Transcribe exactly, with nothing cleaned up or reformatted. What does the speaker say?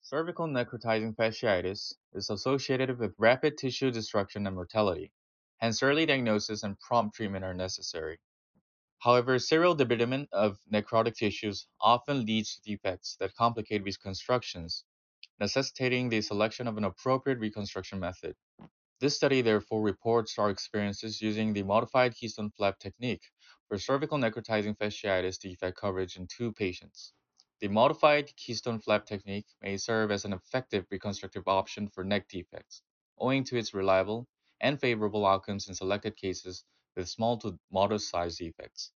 Cervical necrotizing fasciitis is associated with rapid tissue destruction and mortality, hence early diagnosis and prompt treatment are necessary. However, serial debridement of necrotic tissues often leads to defects that complicate reconstructions, necessitating the selection of an appropriate reconstruction method. This study therefore reports our experiences using the modified keystone flap technique for cervical necrotizing fasciitis defect coverage in two patients. The modified keystone flap technique may serve as an effective reconstructive option for neck defects, owing to its reliable and favorable outcomes in selected cases with small to moderate sized defects.